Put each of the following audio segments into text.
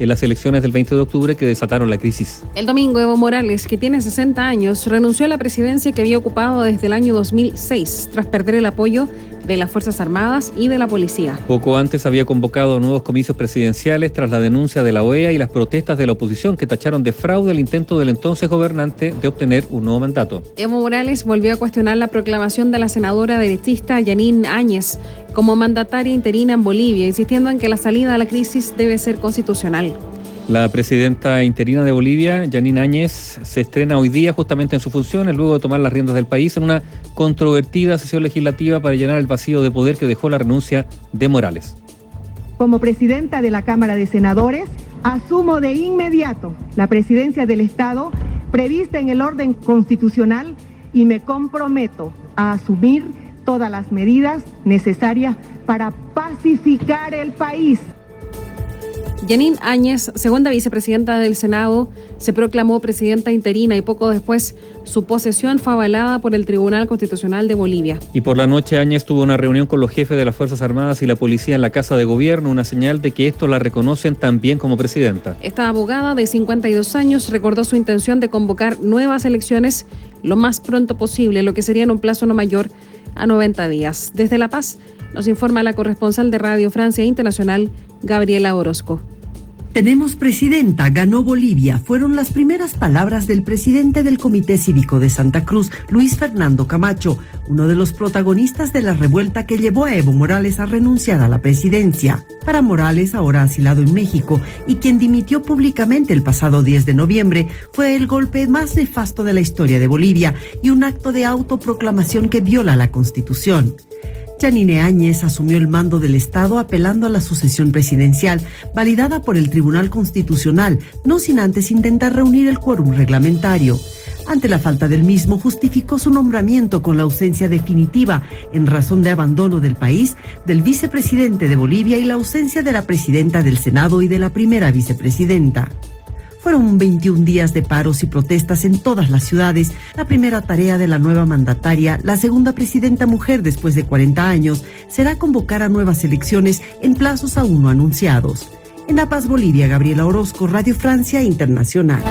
en las elecciones del 20 de octubre que desataron la crisis. El domingo, Evo Morales, que tiene 60 años, renunció a la presidencia que había ocupado desde el año 2006, tras perder el apoyo de las Fuerzas Armadas y de la policía. Poco antes había convocado nuevos comicios presidenciales tras la denuncia de la OEA y las protestas de la oposición que tacharon de fraude el intento del entonces gobernante de obtener un nuevo mandato. Evo Morales volvió a cuestionar la proclamación de la senadora derechista Yanine Áñez como mandataria interina en Bolivia, insistiendo en que la salida a la crisis debe ser constitucional. La presidenta interina de Bolivia, Yanine Áñez, se estrena hoy día justamente en sus funciones, luego de tomar las riendas del país en una controvertida sesión legislativa para llenar el vacío de poder que dejó la renuncia de Morales. Como presidenta de la Cámara de Senadores, asumo de inmediato la presidencia del Estado prevista en el orden constitucional y me comprometo a asumir todas las medidas necesarias para pacificar el país. Yanine Áñez, segunda vicepresidenta del Senado, se proclamó presidenta interina y poco después su posesión fue avalada por el Tribunal Constitucional de Bolivia. Y por la noche Áñez tuvo una reunión con los jefes de las Fuerzas Armadas y la policía en la Casa de Gobierno, una señal de que estos la reconocen también como presidenta. Esta abogada de 52 años recordó su intención de convocar nuevas elecciones lo más pronto posible, lo que sería en un plazo no mayor a 90 días. Desde La Paz nos informa la corresponsal de Radio Francia Internacional, Gabriela Orozco. Tenemos presidenta, ganó Bolivia, fueron las primeras palabras del presidente del Comité Cívico de Santa Cruz, Luis Fernando Camacho, uno de los protagonistas de la revuelta que llevó a Evo Morales a renunciar a la presidencia. Para Morales, ahora asilado en México, y quien dimitió públicamente el pasado 10 de noviembre, fue el golpe más nefasto de la historia de Bolivia y un acto de autoproclamación que viola la Constitución. Yanine Áñez asumió el mando del Estado apelando a la sucesión presidencial, validada por el Tribunal Constitucional, no sin antes intentar reunir el quórum reglamentario. Ante la falta del mismo, justificó su nombramiento con la ausencia definitiva, en razón de abandono del país, del vicepresidente de Bolivia y la ausencia de la presidenta del Senado y de la primera vicepresidenta. Fueron 21 días de paros y protestas en todas las ciudades. La primera tarea de la nueva mandataria, la segunda presidenta mujer después de 40 años, será convocar a nuevas elecciones en plazos aún no anunciados. En La Paz, Bolivia, Gabriela Orozco, Radio Francia Internacional.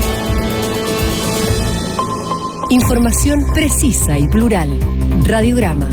Información precisa y plural. Radiograma.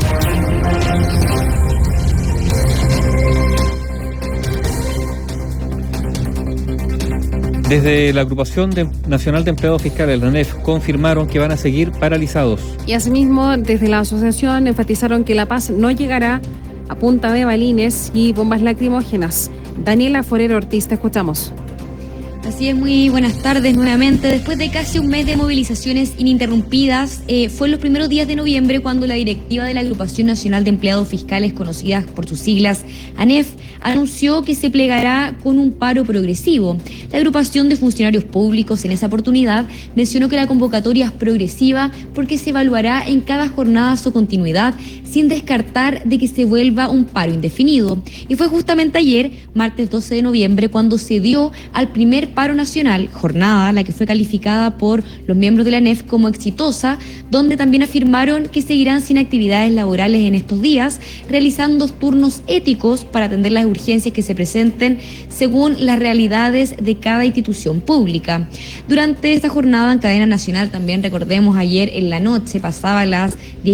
Desde la Agrupación Nacional de Empleados Fiscales, la ANEF, confirmaron que van a seguir paralizados. Y asimismo, desde la asociación enfatizaron que la paz no llegará a punta de balines y bombas lacrimógenas. Daniela Forero Ortiz, te escuchamos. Así es, muy buenas tardes nuevamente. Después de casi un mes de movilizaciones ininterrumpidas, fue en los primeros días de noviembre cuando la directiva de la Agrupación Nacional de Empleados Fiscales, conocida por sus siglas ANEF, anunció que se plegará con un paro progresivo. La agrupación de funcionarios públicos en esa oportunidad mencionó que la convocatoria es progresiva porque se evaluará en cada jornada su continuidad, sin descartar de que se vuelva un paro indefinido. Y fue justamente ayer, martes 12 de noviembre, cuando se dio al primer paro nacional, jornada la que fue calificada por los miembros de la ANEF como exitosa, donde también afirmaron que seguirán sin actividades laborales en estos días, realizando turnos éticos para atender las urgencias que se presenten según las realidades de cada institución pública. Durante esta jornada en cadena nacional, también recordemos ayer en la noche, pasaba las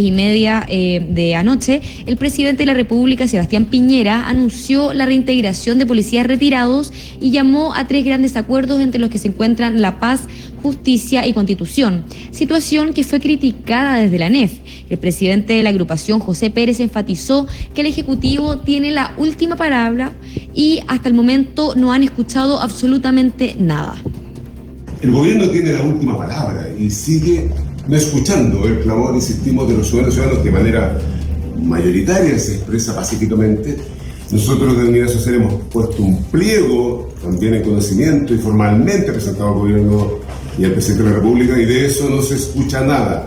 10:30 de anoche, el presidente de la República, Sebastián Piñera, anunció la reintegración de policías retirados y llamó a 3 grandes acuerdos entre los que se encuentran la paz, justicia y constitución, situación que fue criticada desde la ANEF. El presidente de la agrupación, José Pérez, enfatizó que el Ejecutivo tiene la última palabra y hasta el momento no han escuchado absolutamente nada. El gobierno tiene la última palabra y sigue no escuchando el clamor, insistimos, de los ciudadanos de manera mayoritaria, se expresa pacíficamente. Nosotros de Unidad Social hemos puesto un pliego también en conocimiento y formalmente presentado al gobierno y al presidente de la República, y de eso no se escucha nada.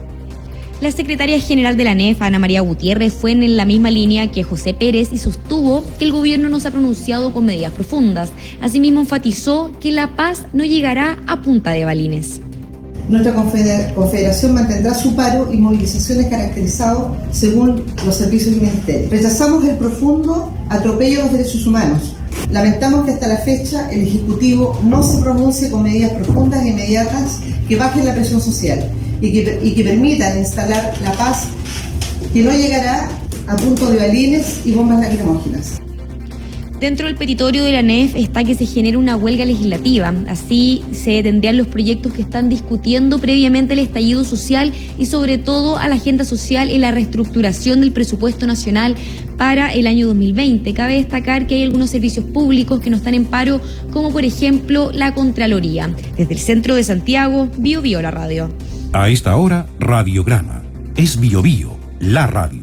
La secretaria general de la ANEF, Ana María Gutiérrez, fue en la misma línea que José Pérez y sostuvo que el gobierno no se ha pronunciado con medidas profundas. Asimismo, enfatizó que la paz no llegará a punta de balines. Nuestra confederación mantendrá su paro y movilizaciones caracterizados según los servicios del Ministerio. Rechazamos el profundo atropello a los derechos humanos Lamentamos que hasta la fecha el Ejecutivo no se pronuncie con medidas profundas e inmediatas que bajen la presión social y que permitan instalar la paz, que no llegará a punto de balines y bombas lacrimógenas. Dentro del petitorio de la ANEF está que se genere una huelga legislativa. Así se detendrían los proyectos que están discutiendo previamente el estallido social y sobre todo a la agenda social y la reestructuración del presupuesto nacional para el año 2020. Cabe destacar que hay algunos servicios públicos que no están en paro, como por ejemplo la Contraloría. Desde el centro de Santiago, Bio Bio la radio. A esta hora, Radiograma. Es Bio Bio, la radio.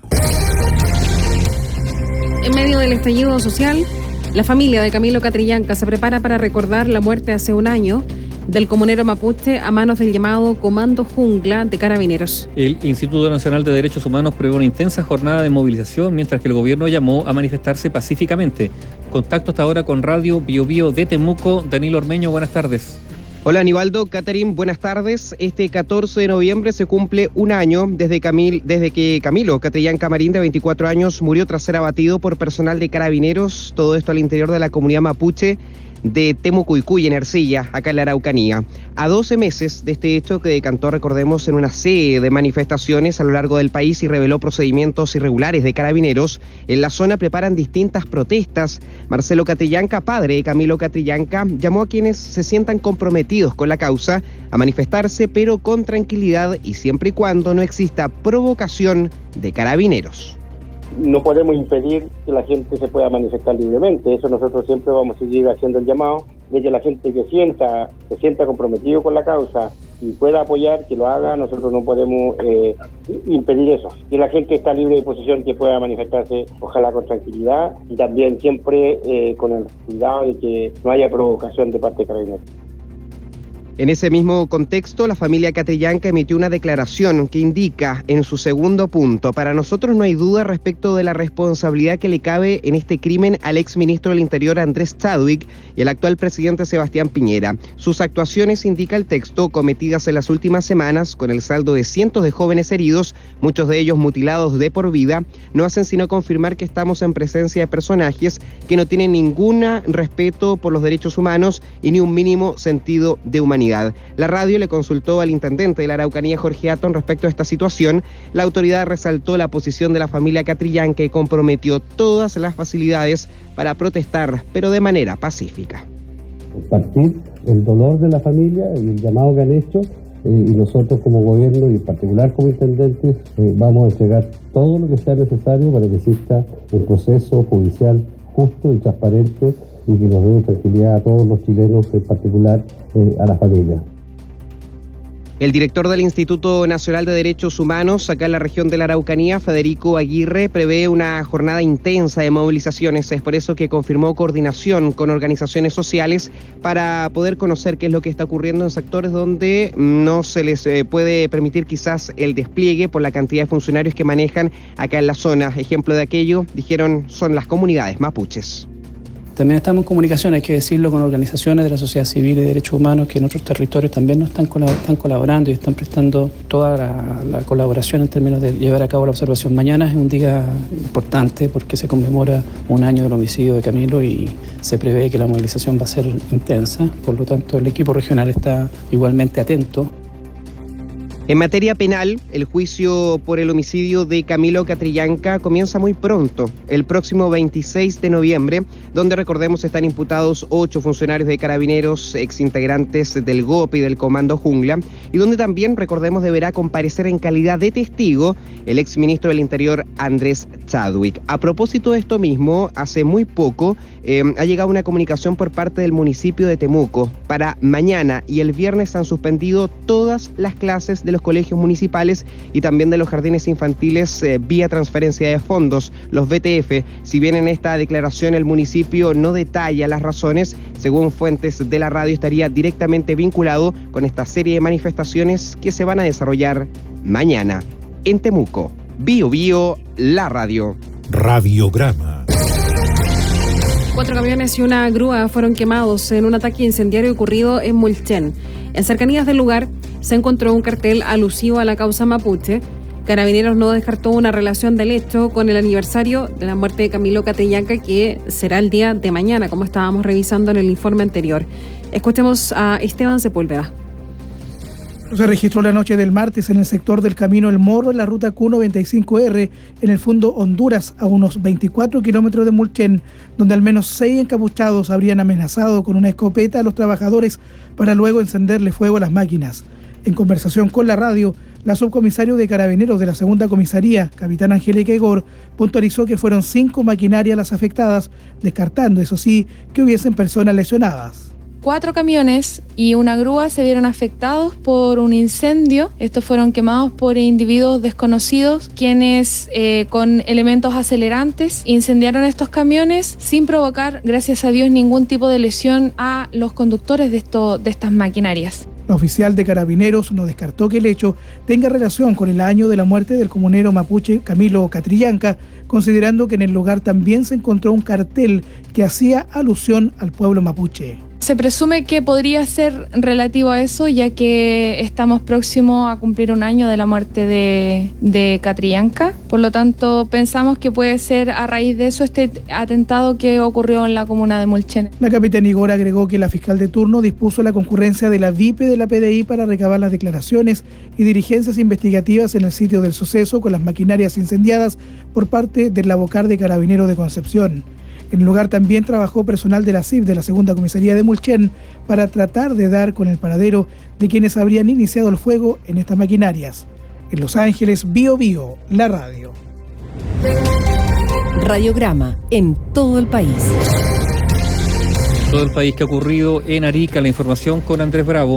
En medio del estallido social, la familia de Camilo Catrillanca se prepara para recordar la muerte hace un año del comunero mapuche a manos del llamado Comando Jungla de Carabineros. El Instituto Nacional de Derechos Humanos prevé una intensa jornada de movilización, mientras que el gobierno llamó a manifestarse pacíficamente. Contacto hasta ahora con Radio Bio Bio de Temuco. Danilo Ormeño, buenas tardes. Hola Aníbaldo, Catherine, buenas tardes. Este 14 de noviembre se cumple un año desde que Camilo Catrillanca Marín, de 24 años, murió tras ser abatido por personal de Carabineros, todo esto al interior de la comunidad mapuche de Temucuycuy, en Ercilla, acá en la Araucanía. A 12 meses de este hecho, que decantó, recordemos, en una serie de manifestaciones a lo largo del país y reveló procedimientos irregulares de Carabineros, en la zona preparan distintas protestas. Marcelo Catrillanca, padre de Camilo Catrillanca, llamó a quienes se sientan comprometidos con la causa a manifestarse, pero con tranquilidad y siempre y cuando no exista provocación de Carabineros. No podemos impedir que la gente se pueda manifestar libremente. Eso nosotros siempre vamos a seguir haciendo el llamado de que la gente que se sienta comprometido con la causa y pueda apoyar, que lo haga. Nosotros no podemos impedir eso. Que la gente está libre de posición, que pueda manifestarse, ojalá con tranquilidad y también siempre con el cuidado de que no haya provocación de parte de Carabineros. En ese mismo contexto, la familia Catrillanca emitió una declaración que indica en su segundo punto: para nosotros no hay duda respecto de la responsabilidad que le cabe en este crimen al exministro del Interior Andrés Chadwick y al actual presidente Sebastián Piñera. Sus actuaciones, indica el texto, cometidas en las últimas semanas, con el saldo de cientos de jóvenes heridos, muchos de ellos mutilados de por vida, no hacen sino confirmar que estamos en presencia de personajes que no tienen ningún respeto por los derechos humanos y ni un mínimo sentido de humanidad. La radio le consultó al intendente de la Araucanía, Jorge Atton, respecto a esta situación. La autoridad resaltó la posición de la familia Catrillanca y comprometió todas las facilidades para protestar, pero de manera pacífica. Compartir el dolor de la familia y el llamado que han hecho, y nosotros como gobierno y en particular como intendentes vamos a entregar todo lo que sea necesario para que exista un proceso judicial justo y transparente y que nos dé tranquilidad a todos los chilenos, en particular a la familia. El director del Instituto Nacional de Derechos Humanos, acá en la región de la Araucanía, Federico Aguirre, prevé una jornada intensa de movilizaciones. Es por eso que confirmó coordinación con organizaciones sociales para poder conocer qué es lo que está ocurriendo en sectores donde no se les puede permitir quizás el despliegue por la cantidad de funcionarios que manejan acá en la zona. Ejemplo de aquello, dijeron, son las comunidades mapuches. También estamos en comunicación, hay que decirlo, con organizaciones de la sociedad civil y de derechos humanos que en otros territorios también nos están colaborando y están prestando toda la colaboración en términos de llevar a cabo la observación. Mañana es un día importante porque se conmemora un año del homicidio de Camilo y se prevé que la movilización va a ser intensa, por lo tanto el equipo regional está igualmente atento. En materia penal, el juicio por el homicidio de Camilo Catrillanca comienza muy pronto, el próximo 26 de noviembre, donde, recordemos, están imputados 8 funcionarios de Carabineros, exintegrantes del GOP y del Comando Jungla, y donde también, recordemos, deberá comparecer en calidad de testigo el exministro del Interior Andrés Chadwick. A propósito de esto mismo, hace muy poco ha llegado una comunicación por parte del municipio de Temuco. Para mañana y el viernes han suspendido todas las clases de los colegios municipales y también de los jardines infantiles vía transferencia de fondos, los VTF. Si bien en esta declaración el municipio no detalla las razones, según fuentes de la radio estaría directamente vinculado con esta serie de manifestaciones que se van a desarrollar mañana. En Temuco, Bio Bio, la radio. Radiograma. 4 camiones y una grúa fueron quemados en un ataque incendiario ocurrido en Mulchen. En cercanías del lugar se encontró un cartel alusivo a la causa mapuche Carabineros no descartó una relación del hecho con el aniversario de la muerte de Camilo Catrillanca, que será el día de mañana, como estábamos revisando en el informe anterior. Escuchemos a Esteban Sepúlveda. Se registró la noche del martes en el sector del Camino El Morro, en la ruta Q95R, en el Fundo Honduras, a unos 24 kilómetros de Mulchen, donde al menos 6 encapuchados habrían amenazado con una escopeta a los trabajadores para luego encenderle fuego a las máquinas. En conversación con la radio, la subcomisario de Carabineros de la Segunda Comisaría, capitán Angélica Igor, puntualizó que fueron 5 maquinarias las afectadas, descartando, eso sí, que hubiesen personas lesionadas. 4 camiones y una grúa se vieron afectados por un incendio. Estos fueron quemados por individuos desconocidos, quienes con elementos acelerantes incendiaron estos camiones sin provocar, gracias a Dios, ningún tipo de lesión a los conductores de estas maquinarias. La oficial de Carabineros no descartó que el hecho tenga relación con el año de la muerte del comunero mapuche Camilo Catrillanca, considerando que en el lugar también se encontró un cartel que hacía alusión al pueblo mapuche. Se presume que podría ser relativo a eso, ya que estamos próximos a cumplir un año de la muerte de Catrillanca. Por lo tanto, pensamos que puede ser a raíz de eso este atentado que ocurrió en la comuna de Mulchen. La capitán Igor agregó que la fiscal de turno dispuso la concurrencia de la VIP de la PDI para recabar las declaraciones y diligencias investigativas en el sitio del suceso con las maquinarias incendiadas por parte del Labocar de Carabineros de Concepción. En el lugar también trabajó personal de la CIF de la Segunda Comisaría de Mulchen para tratar de dar con el paradero de quienes habrían iniciado el fuego en estas maquinarias. En Los Ángeles, Bio Bio, la radio. Radiograma en todo el país. Todo el país que ha ocurrido en Arica, la información con Andrés Bravo.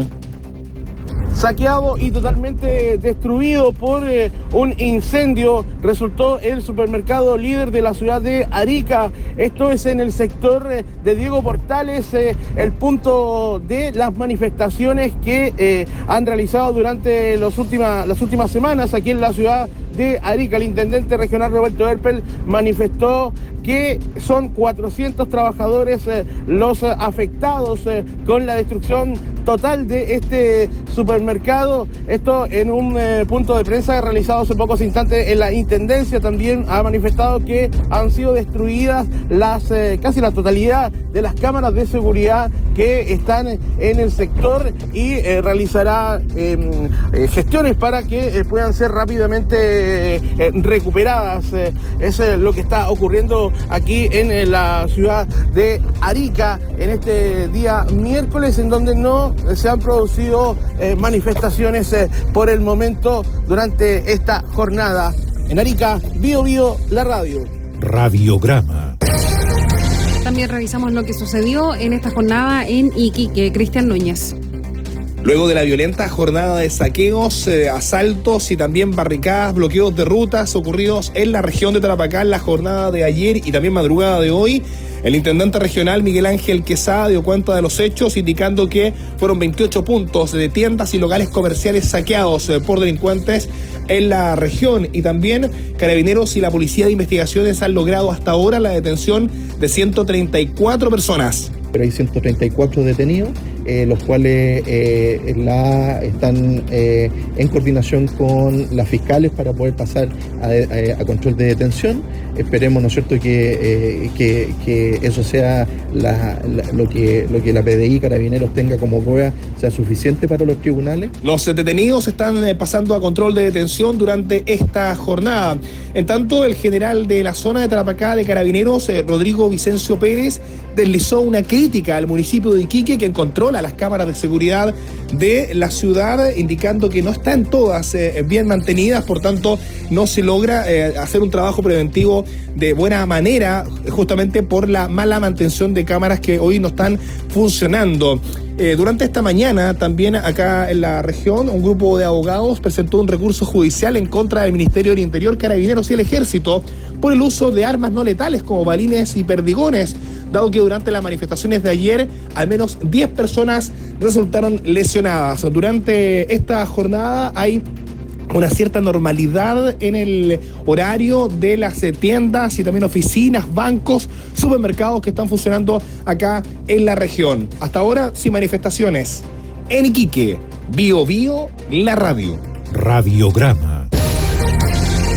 Saqueado y totalmente destruido por un incendio resultó el supermercado líder de la ciudad de Arica. Esto es en el sector de Diego Portales, el punto de las manifestaciones que han realizado durante las últimas semanas aquí en la ciudad de Arica. El intendente regional Roberto Erpel manifestó que son 400 trabajadores los afectados con la destrucción total de este supermercado. Esto en un punto de prensa realizado hace pocos instantes en la Intendencia. También ha manifestado que han sido destruidas casi la totalidad de las cámaras de seguridad que están en el sector y realizará gestiones para que puedan ser rápidamente recuperadas. Es lo que está ocurriendo aquí en la ciudad de Arica en este día miércoles, en donde no se han producido manifestaciones por el momento durante esta jornada. En Arica, Bio Bio, la radio. Radiograma. También revisamos lo que sucedió en esta jornada en Iquique. Cristian Núñez. Luego de la violenta jornada de saqueos, asaltos y también barricadas, bloqueos de rutas ocurridos en la región de Tarapacá en la jornada de ayer y también madrugada de hoy, el intendente regional Miguel Ángel Quesada dio cuenta de los hechos, indicando que fueron 28 puntos de tiendas y locales comerciales saqueados por delincuentes en la región, y también Carabineros y la Policía de Investigaciones han logrado hasta ahora la detención de 134 personas. Pero hay 134 detenidos, los cuales están en coordinación con las fiscales para poder pasar a control de detención. Esperemos, ¿no es cierto?, que eso sea lo que la PDI Carabineros tenga como prueba sea suficiente para los tribunales. Los detenidos están pasando a control de detención durante esta jornada. En tanto, el general de la zona de Tarapacá de Carabineros, Rodrigo Vicencio Pérez, deslizó una crítica al municipio de Iquique, que encontró las cámaras de seguridad de la ciudad, indicando que no están todas bien mantenidas, por tanto no se logra hacer un trabajo preventivo de buena manera, justamente por la mala mantención de cámaras que hoy no están funcionando. Durante esta mañana, también acá en la región, un grupo de abogados presentó un recurso judicial en contra del Ministerio del Interior, Carabineros y el Ejército por el uso de armas no letales como balines y perdigones, dado que durante las manifestaciones de ayer al menos 10 personas resultaron lesionadas. Durante esta jornada hay una cierta normalidad en el horario de las tiendas y también oficinas, bancos, supermercados que están funcionando acá en la región. Hasta ahora, sin manifestaciones. En Iquique, Bio Bio, la radio. Radiograma.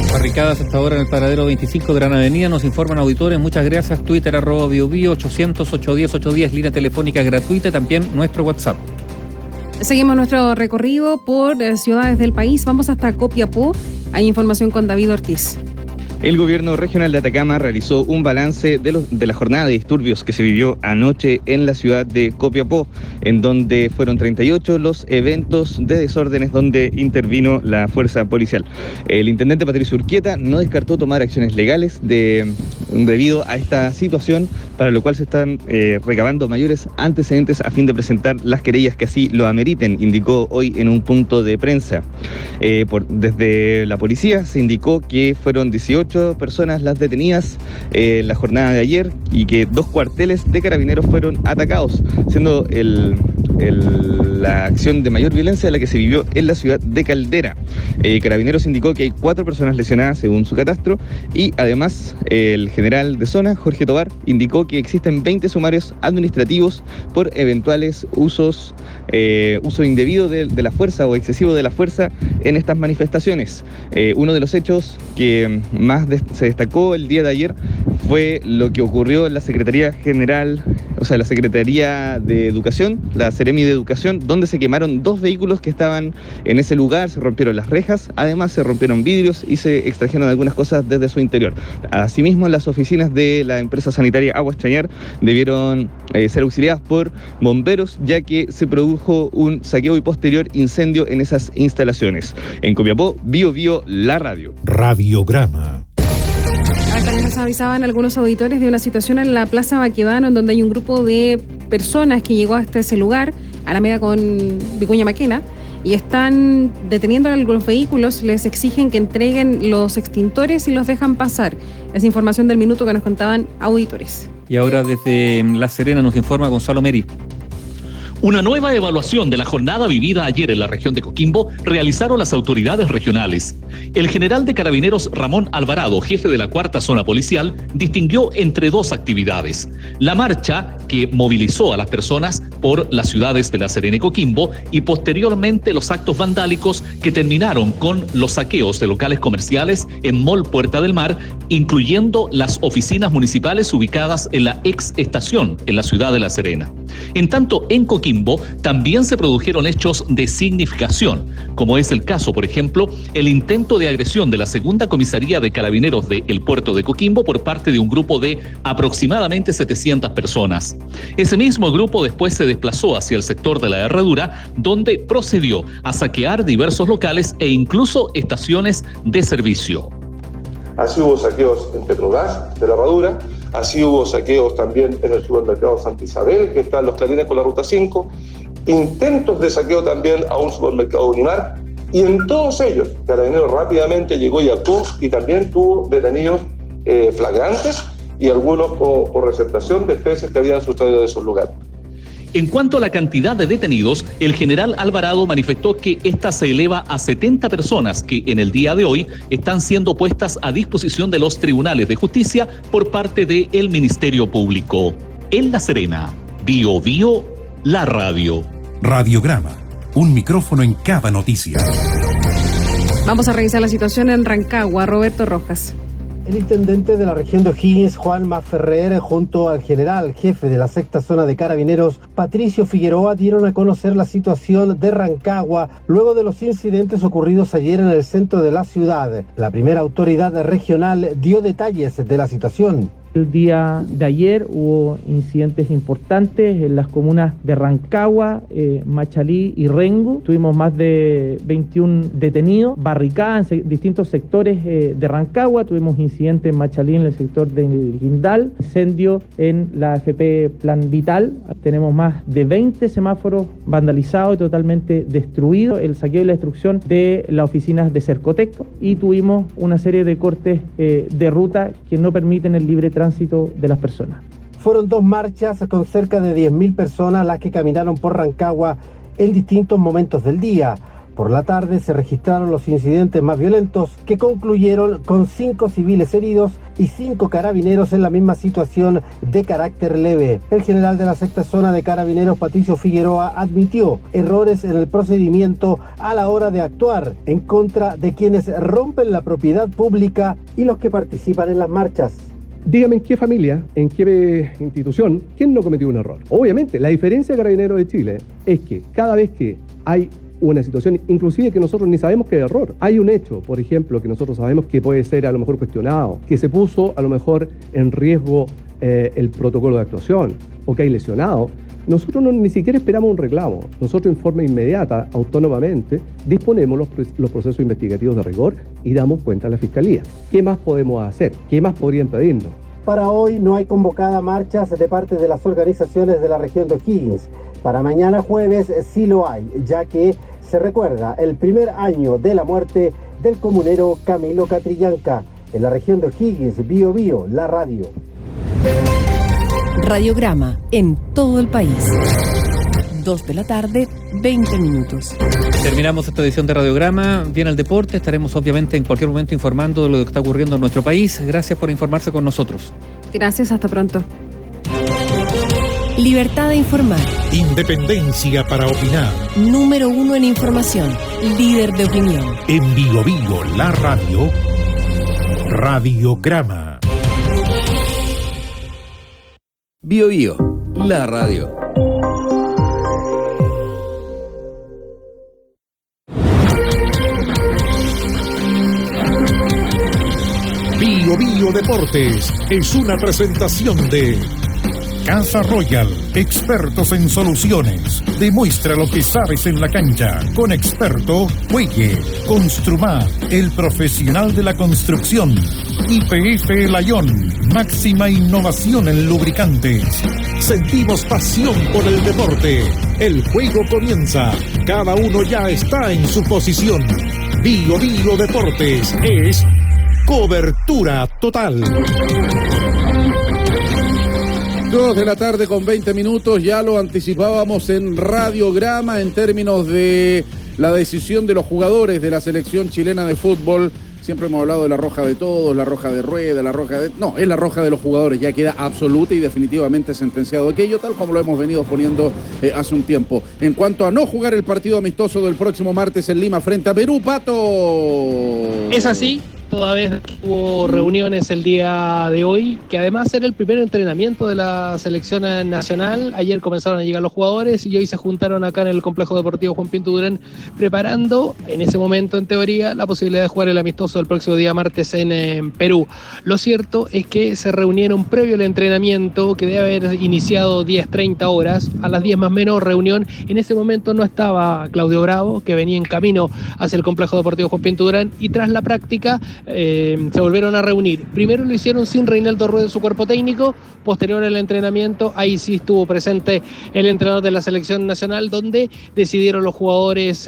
Barricadas hasta ahora en el paradero 25 de Gran Avenida, nos informan auditores. Muchas gracias. Twitter @biobio, 800-810-810, línea telefónica gratuita y también nuestro WhatsApp. Seguimos nuestro recorrido por ciudades del país. Vamos hasta Copiapó. Hay información con David Ortiz. El gobierno regional de Atacama realizó un balance de la jornada de disturbios que se vivió anoche en la ciudad de Copiapó, en donde fueron 38 los eventos de desórdenes donde intervino la fuerza policial. El intendente Patricio Urquieta no descartó tomar acciones legales debido a esta situación, para lo cual se están recabando mayores antecedentes a fin de presentar las querellas que así lo ameriten, indicó hoy en un punto de prensa. Desde la policía se indicó que fueron 18 personas las detenidas la jornada de ayer y que 2 cuarteles de carabineros fueron atacados, siendo la acción de mayor violencia la que se vivió en la ciudad de Caldera. Carabineros indicó que hay 4 personas lesionadas según su catastro y además el general de zona, Jorge Tobar, indicó que existen 20 sumarios administrativos por eventuales uso indebido de la fuerza o excesivo de la fuerza en estas manifestaciones. Uno de los hechos que más se destacó el día de ayer fue lo que ocurrió en la Secretaría General, o sea, la Secretaría de Educación, la Seremi de Educación, donde se quemaron 2 vehículos que estaban en ese lugar, se rompieron las rejas, además se rompieron vidrios y se extrajeron algunas cosas desde su interior. Asimismo, las oficinas de la empresa sanitaria Agua Chañar debieron ser auxiliadas por bomberos, ya que se produjo un saqueo y posterior incendio en esas instalaciones. En Copiapó, Bio, la radio. Radiograma. También nos avisaban algunos auditores de una situación en la Plaza Baquedano, en donde hay un grupo de personas que llegó hasta ese lugar, Alameda con Vicuña Maquena, y están deteniendo algunos vehículos, les exigen que entreguen los extintores y los dejan pasar. Es información del minuto que nos contaban auditores. Y ahora desde La Serena nos informa Gonzalo Meri. Una nueva evaluación de la jornada vivida ayer en la región de Coquimbo realizaron las autoridades regionales. El general de Carabineros Ramón Alvarado, jefe de la 4ª Zona Policial, distinguió entre 2 actividades: la marcha que movilizó a las personas por las ciudades de La Serena y Coquimbo, y posteriormente los actos vandálicos que terminaron con los saqueos de locales comerciales en Mall Puerta del Mar, incluyendo las oficinas municipales ubicadas en la ex estación en la ciudad de La Serena. En tanto, en Coquimbo también se produjeron hechos de significación, como es el caso, por ejemplo, el intento de agresión de la 2ª Comisaría de Carabineros del puerto de Coquimbo por parte de un grupo de aproximadamente 700 personas. Ese mismo grupo después se desplazó hacia el sector de la Herradura, donde procedió a saquear diversos locales e incluso estaciones de servicio. Así hubo saqueos en Petrogas de la Herradura, así hubo saqueos también en el supermercado Santa Isabel, que está en Los Clarines con la Ruta 5, intentos de saqueo también a un supermercado Unimar, y en todos ellos Carabineros rápidamente llegó y actuó, y también tuvo detenidos flagrantes y algunos por receptación de especies que habían sustraído de esos lugares. En cuanto a la cantidad de detenidos, el general Alvarado manifestó que esta se eleva a 70 personas que en el día de hoy están siendo puestas a disposición de los tribunales de justicia por parte del Ministerio Público. En La Serena, Bio, la radio. Radiograma, un micrófono en cada noticia. Vamos a revisar la situación en Rancagua. Roberto Rojas. El intendente de la región de O'Higgins, Juan Maferrer, junto al general jefe de la 6ª Zona de Carabineros, Patricio Figueroa, dieron a conocer la situación de Rancagua luego de los incidentes ocurridos ayer en el centro de la ciudad. La primera autoridad regional dio detalles de la situación. El día de ayer hubo incidentes importantes en las comunas de Rancagua, Machalí y Rengo. Tuvimos más de 21 detenidos, barricadas en distintos sectores de Rancagua. Tuvimos incidentes en Machalí en el sector de Guindal, incendio en la AFP Plan Vital. Tenemos más de 20 semáforos vandalizados y totalmente destruidos. El saqueo y la destrucción de las oficinas de Cercotec, y tuvimos una serie de cortes de ruta que no permiten el libre tránsito de las personas. Fueron 2 marchas con cerca de 10.000 personas las que caminaron por Rancagua en distintos momentos del día. Por la tarde se registraron los incidentes más violentos que concluyeron con 5 civiles heridos y 5 carabineros en la misma situación de carácter leve. El general de la sexta zona de Carabineros, Patricio Figueroa, admitió errores en el procedimiento a la hora de actuar en contra de quienes rompen la propiedad pública y los que participan en las marchas. Dígame en qué familia, en qué institución, ¿quién no cometió un error? Obviamente, la diferencia de Carabineros de Chile es que cada vez que hay una situación, inclusive que nosotros ni sabemos que es error, hay un hecho, por ejemplo, que nosotros sabemos que puede ser a lo mejor cuestionado, que se puso a lo mejor en riesgo el protocolo de actuación, o que hay lesionado, nosotros ni siquiera esperamos un reclamo. Nosotros en forma inmediata, autónomamente, disponemos los procesos investigativos de rigor y damos cuenta a la Fiscalía. ¿Qué más podemos hacer? ¿Qué más podrían pedirnos? Para hoy no hay convocada marchas de parte de las organizaciones de la región de O'Higgins. Para mañana jueves sí lo hay, ya que se recuerda el primer año de la muerte del comunero Camilo Catrillanca. En la región de O'Higgins, Bío Bío, la radio. Radiograma en todo el país. 2 de la tarde, 20 minutos. Terminamos esta edición de Radiograma. Viene el deporte. Estaremos obviamente en cualquier momento informando de lo que está ocurriendo en nuestro país. Gracias por informarse con nosotros. Gracias, hasta pronto. Libertad de informar. Independencia para opinar. Número 1 en información. Líder de opinión. En Bío Bío, la radio. Radiograma. Bío Bío, la radio. Bío Bío Deportes es una presentación de Casa Royal, expertos en soluciones. Demuestra lo que sabes en la cancha. Con Experto, juegue. Construmat, el profesional de la construcción. YPF Layón, máxima innovación en lubricantes. Sentimos pasión por el deporte. El juego comienza. Cada uno ya está en su posición. Bío Bío Deportes es cobertura total. 2 de la tarde con 20 minutos, ya lo anticipábamos en Radiograma en términos de la decisión de los jugadores de la selección chilena de fútbol. Siempre hemos hablado de la roja de todos, la roja de Rueda, la roja de... No, es la roja de los jugadores, ya queda absoluta y definitivamente sentenciado aquello, tal como lo hemos venido poniendo hace un tiempo. En cuanto a no jugar el partido amistoso del próximo martes en Lima frente a Perú, Pato. Es así. Toda vez hubo reuniones el día de hoy, que además era el primer entrenamiento de la selección nacional. Ayer comenzaron a llegar los jugadores y hoy se juntaron acá en el Complejo Deportivo Juan Pinto Durán, preparando en ese momento, en teoría, la posibilidad de jugar el amistoso el próximo día martes en Perú. Lo cierto es que se reunieron previo al entrenamiento, que debe haber iniciado 10:30 horas, a las 10 más o menos reunión. En ese momento no estaba Claudio Bravo, que venía en camino hacia el Complejo Deportivo Juan Pinto Durán, y tras la práctica se volvieron a reunir. Primero lo hicieron sin Reinaldo Rueda, su cuerpo técnico. Posterior al entrenamiento, ahí sí estuvo presente el entrenador de la selección nacional, donde decidieron los jugadores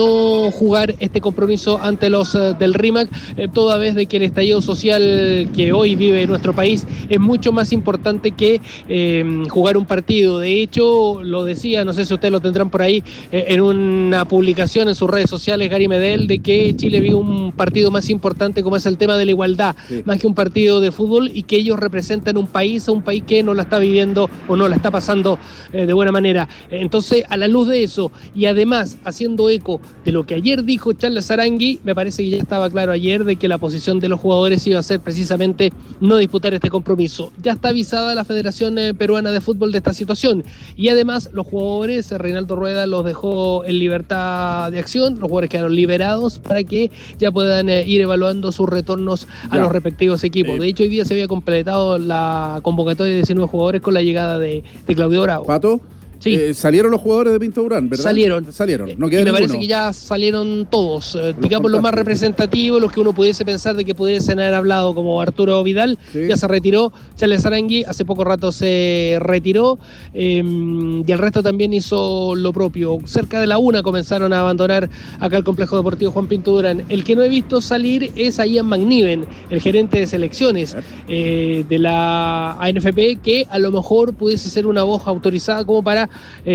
no jugar este compromiso ante los del RIMAC, toda vez de que el estallido social que hoy vive nuestro país es mucho más importante que jugar un partido. De hecho, lo decía, no sé si ustedes lo tendrán por ahí, en una publicación en sus redes sociales, Gary Medel, de que Chile vive un partido más importante como es el tema de la igualdad, sí, más que un partido de fútbol, y que ellos representan un país que no la está viviendo o no la está pasando de buena manera. Entonces, a la luz de eso, y además haciendo eco de lo que ayer dijo Charles Arangui, me parece que ya estaba claro ayer de que la posición de los jugadores iba a ser precisamente no disputar este compromiso. Ya está avisada la Federación Peruana de Fútbol de esta situación, y además los jugadores, Reinaldo Rueda los dejó en libertad de acción, los jugadores quedaron liberados para que ya puedan ir evaluando sus retornos a los respectivos equipos. De hecho, hoy día se había completado la convocatoria de 19 jugadores con la llegada de Claudio Bravo. ¿Pato? Sí. Salieron los jugadores de Pinto Durán, ¿verdad? Salieron. No queda y me ninguno. Parece que ya salieron todos, digamos los más representativos, los que uno pudiese pensar de que pudiesen haber hablado, como Arturo Vidal, sí, ya se retiró. Charles Arangui hace poco rato se retiró, y el resto también hizo lo propio. Cerca de la 1 comenzaron a abandonar acá el Complejo Deportivo Juan Pinto Durán. El que no he visto salir es Ian McNiven, el gerente de selecciones de la ANFP, que a lo mejor pudiese ser una voz autorizada como para ahora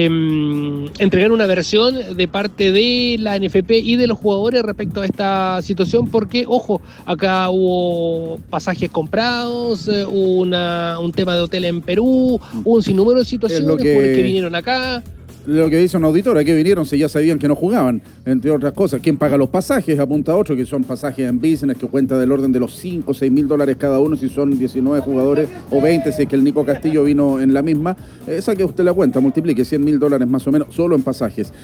entregar una versión de parte de la NFP y de los jugadores respecto a esta situación, porque, ojo, acá hubo pasajes comprados, un tema de hotel en Perú, un sinnúmero de situaciones por el que vinieron acá. Lo que dice un auditor, ¿a qué vinieron si ya sabían que no jugaban? Entre otras cosas, ¿quién paga los pasajes? Apunta otro, que son pasajes en business, que cuenta del orden de los 5 o 6 mil dólares cada uno, si son 19 jugadores, o 20, si es que el Nico Castillo vino en la misma. Esa que usted la cuenta, multiplique, 100 mil dólares más o menos, solo en pasajes.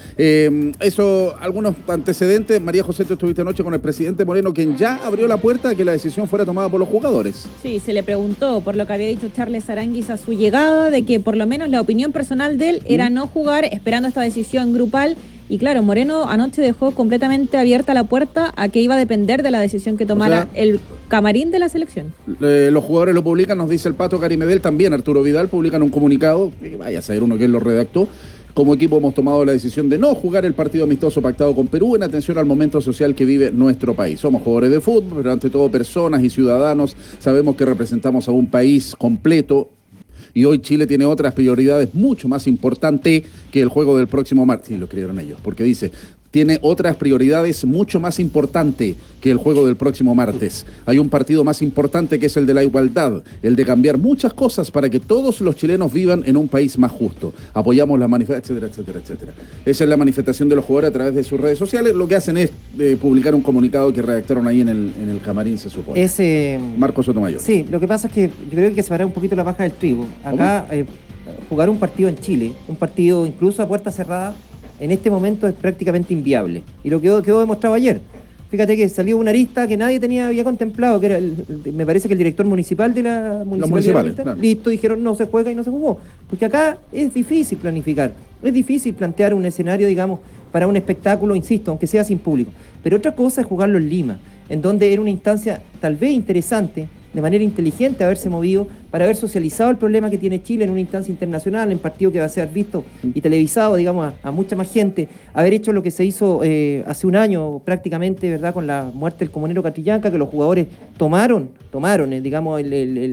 Eso, algunos antecedentes. María José, tú estuviste anoche con el presidente Moreno, quien ya abrió la puerta a que la decisión fuera tomada por los jugadores. Sí, se le preguntó por lo que había dicho Charles Aránguiz a su llegada, de que por lo menos la opinión personal de él era no jugar, esperando esta decisión grupal. Y claro, Moreno anoche dejó completamente abierta la puerta a que iba a depender de la decisión que tomara el camarín de la selección. Los jugadores lo publican, nos dice el Pato Carimedel, también Arturo Vidal, publican un comunicado, vaya a saber uno quién lo redactó. Como equipo hemos tomado la decisión de no jugar el partido amistoso pactado con Perú en atención al momento social que vive nuestro país. Somos jugadores de fútbol, pero ante todo personas y ciudadanos. Sabemos que representamos a un país completo, y hoy Chile tiene otras prioridades mucho más importantes que el juego del próximo martes. Sí, lo creyeron ellos, porque dice, tiene otras prioridades mucho más importantes que el juego del próximo martes. Hay un partido más importante que es el de la igualdad, el de cambiar muchas cosas para que todos los chilenos vivan en un país más justo. Apoyamos la manifestación, etcétera, etcétera, etcétera. Esa es la manifestación de los jugadores a través de sus redes sociales. Lo que hacen es publicar un comunicado que redactaron ahí en el camarín, se supone. Marcos Sotomayor. Sí, lo que pasa es que yo creo que hay que separar un poquito la paja del trigo. Acá jugar un partido en Chile, un partido incluso a puerta cerrada, en este momento es prácticamente inviable. Y lo quedó demostrado ayer. Fíjate que salió una arista que nadie había contemplado, que era me parece que el director municipal de la municipalidad. Claro. Listo, dijeron no se juega y no se jugó. Porque acá es difícil planificar, es difícil plantear un escenario, digamos, para un espectáculo, insisto, aunque sea sin público. Pero otra cosa es jugarlo en Lima, en donde era una instancia tal vez interesante, de manera inteligente haberse movido para haber socializado el problema que tiene Chile en una instancia internacional, en partido que va a ser visto y televisado, digamos, a mucha más gente, haber hecho lo que se hizo hace un año prácticamente, ¿verdad?, con la muerte del comunero Catrillanca, que los jugadores tomaron digamos,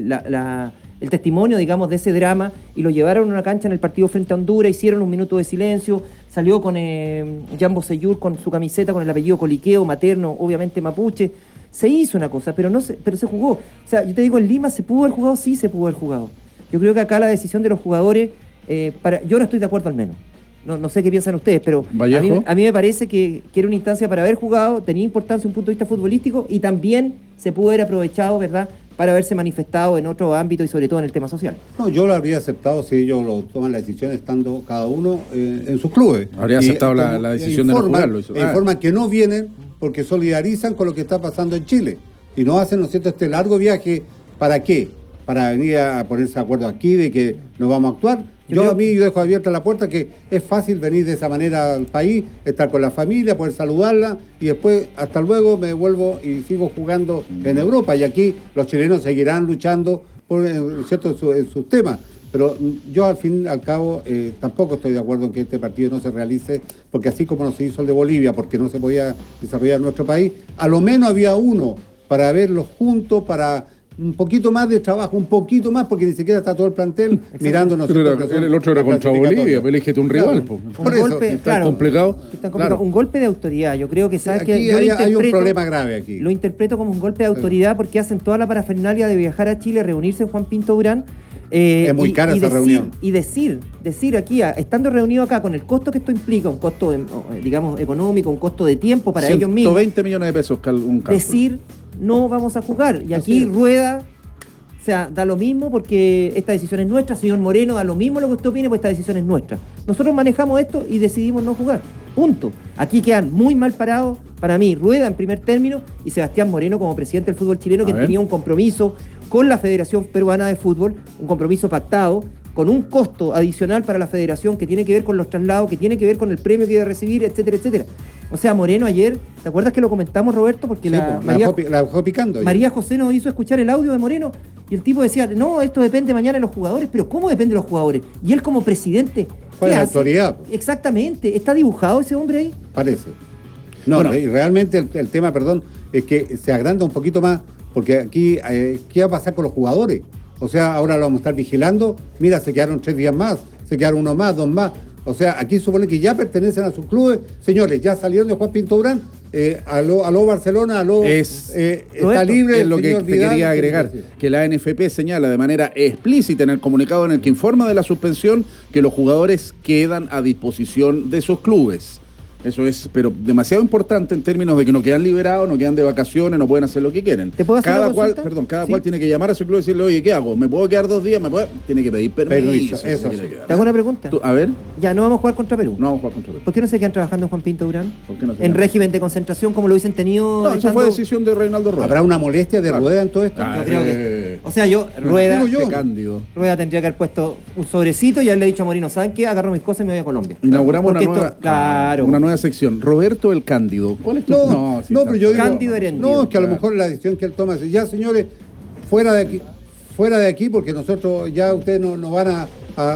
el testimonio, digamos, de ese drama y lo llevaron a una cancha en el partido frente a Honduras, hicieron un minuto de silencio, salió con Jambo Seyur con su camiseta con el apellido Coliqueo, materno, obviamente mapuche. Se hizo una cosa, pero se jugó. O sea, yo te digo, en Lima se pudo haber jugado, sí se pudo haber jugado. Yo creo que acá la decisión de los jugadores, yo no estoy de acuerdo al menos. No sé qué piensan ustedes, pero a mí me parece que era una instancia para haber jugado, tenía importancia desde un punto de vista futbolístico y también se pudo haber aprovechado, ¿verdad?, para haberse manifestado en otro ámbito y sobre todo en el tema social. No, yo lo habría aceptado si ellos lo toman la decisión estando cada uno en sus clubes. Habría aceptado la decisión de no jugarlo. Informan que no vienen porque solidarizan con lo que está pasando en Chile y no hacen, ¿no es cierto?, este largo viaje. ¿Para qué? Para venir a ponerse de acuerdo aquí de que nos vamos a actuar. Yo dejo abierta la puerta, que es fácil venir de esa manera al país, estar con la familia, poder saludarla y después hasta luego me vuelvo y sigo jugando en Europa. Y aquí los chilenos seguirán luchando por, ¿cierto?, en sus temas. Pero yo al fin y al cabo tampoco estoy de acuerdo en que este partido no se realice, porque así como no se hizo el de Bolivia, porque no se podía desarrollar en nuestro país, a lo menos había uno para verlos juntos, para un poquito más de trabajo, un poquito más, porque ni siquiera está todo el plantel mirándonos. El otro era contra Bolivia, pero elegiste un rival. Claro, por eso, golpe, está complicado. Claro. Un golpe de autoridad, yo creo que sabes que hay un problema grave aquí. Lo interpreto como un golpe de autoridad porque hacen toda la parafernalia de viajar a Chile, reunirse en Juan Pinto Durán. Es muy cara esa reunión. Y decir aquí, estando reunido acá, con el costo que esto implica, un costo, digamos, económico, un costo de tiempo para ellos mismos. 120 millones de pesos un cálculo. Decir, no vamos a jugar. Y aquí Rueda, o sea, da lo mismo porque esta decisión es nuestra. Señor Moreno, da lo mismo lo que usted opine, porque esta decisión es nuestra. Nosotros manejamos esto y decidimos no jugar. Punto. Aquí quedan muy mal parados, para mí, Rueda en primer término y Sebastián Moreno como presidente del fútbol chileno, que tenía un compromiso con la Federación Peruana de Fútbol, un compromiso pactado, con un costo adicional para la federación que tiene que ver con los traslados, que tiene que ver con el premio que debe recibir, etcétera, etcétera. O sea, Moreno ayer, ¿te acuerdas que lo comentamos, Roberto? Porque la dejó picando. María José nos hizo escuchar el audio de Moreno y el tipo decía, no, esto depende mañana de los jugadores, pero ¿cómo depende de los jugadores? Y él como presidente... ¿Cuál es la autoridad? Exactamente. ¿Está dibujado ese hombre ahí? Parece. No, realmente el tema, es que se agranda un poquito más, porque aquí, ¿qué va a pasar con los jugadores? O sea, ahora lo vamos a estar vigilando. Mira, se quedaron 3 días más. se quedaron uno más, dos más. O sea, aquí supone que ya pertenecen a sus clubes. Señores, ya salieron de Juan Pinto Durán. Aló Barcelona, está libre. Es lo que te quería agregar, que la NFP señala de manera explícita en el comunicado en el que informa de la suspensión que los jugadores quedan a disposición de sus clubes. Eso es, pero demasiado importante en términos de que no quedan liberados, no quedan de vacaciones, no pueden hacer lo que quieren. ¿Te puedo hacer cada una cual, consulta? perdón, cada cual tiene que llamar a su club y decirle, oye, ¿qué hago? ¿Me puedo quedar 2 días? Tiene que pedir permiso. Eso. ¿Te hago una pregunta? A ver. Ya, no vamos a jugar contra Perú. No vamos a jugar contra Perú. ¿Por qué no se quedan trabajando en Juan Pinto Durán? ¿Por qué no se En quedan? régimen de concentración, como lo hubiesen tenido. No, eso fue decisión de Reinaldo Rueda. ¿Habrá una molestia de Rueda en todo esto? Yo creo que, o sea, Rueda tendría que haber puesto un sobrecito y haberle dicho a Moreno, ¿saben qué? Agarro mis cosas y me voy a Colombia. Inauguramos Claro. una nueva sección. Roberto el Cándido. ¿Cuál es tu? Pero yo digo, Cándido Herendio. no, es que a lo mejor la decisión que él toma es, ya señores, fuera de aquí, porque nosotros ya ustedes no van a